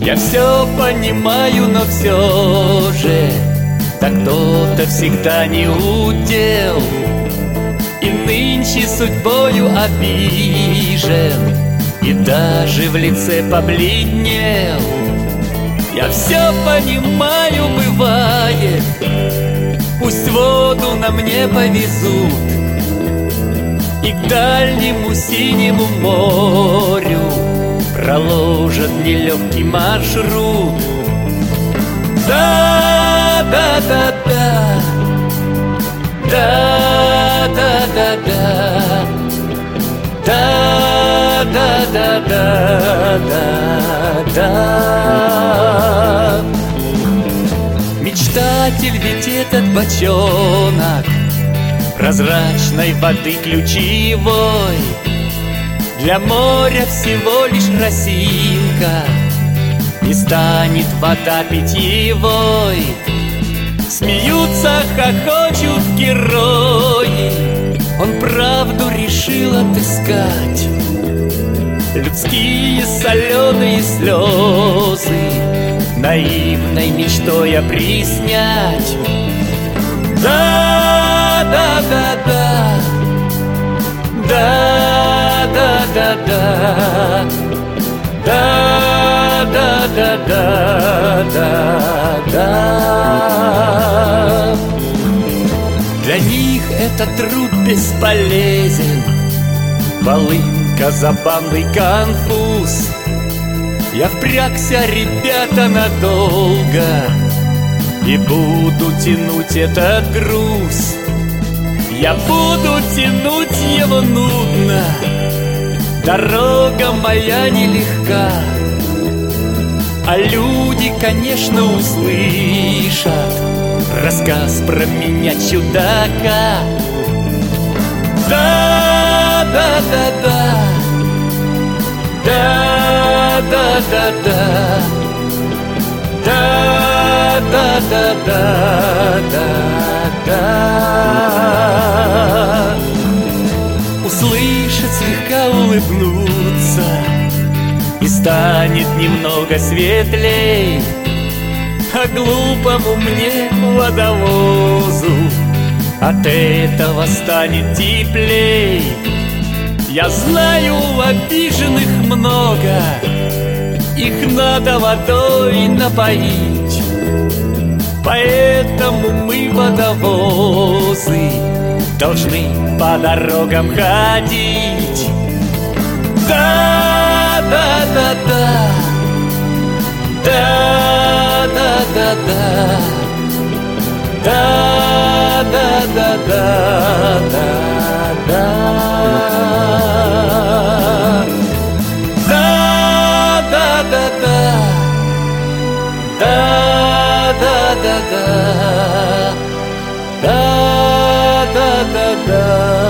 Я все понимаю, но все же так кто-то всегда не удел, и нынче судьбою обижен, и даже в лице побледнел. Я все понимаю, бывает, пусть воду на мне повезут и к дальнему синему морю проложат нелегкий маршрут. Да-да-да-да, да-да-да-да, да-да-да-да-да. Мечтатель ведь этот бочонок прозрачной воды ключевой, для моря всего лишь росинка, и станет вода питьевой. Смеются, хохочут герои, он правду решил отыскать. Людские соленые слезы наивной мечтой опреснять. Да-да-да-да, да-да-да-да, да-да-да-да-да. Для них этот труд бесполезен, волынка, забавный конфуз. Я впрягся, ребята, надолго и буду тянуть этот груз. Я буду тянуть его нудно, дорога моя нелегка, а люди, конечно, услышат рассказ про меня, чудака. Да-да-да-да, да-да-да-да, да-да-да-да-да. Услышат, слегка улыбнуться, и станет немного светлей. А глупому мне, водовозу, от этого станет теплей. Я знаю, обиженных много, их надо водой напоить. Поэтому мы, водовозы, должны по дорогам ходить. Да-да-да-да, да-да-да-да, да-да-да-да-да. Да-да-да-да, да-да-да-да, да-да-да-да.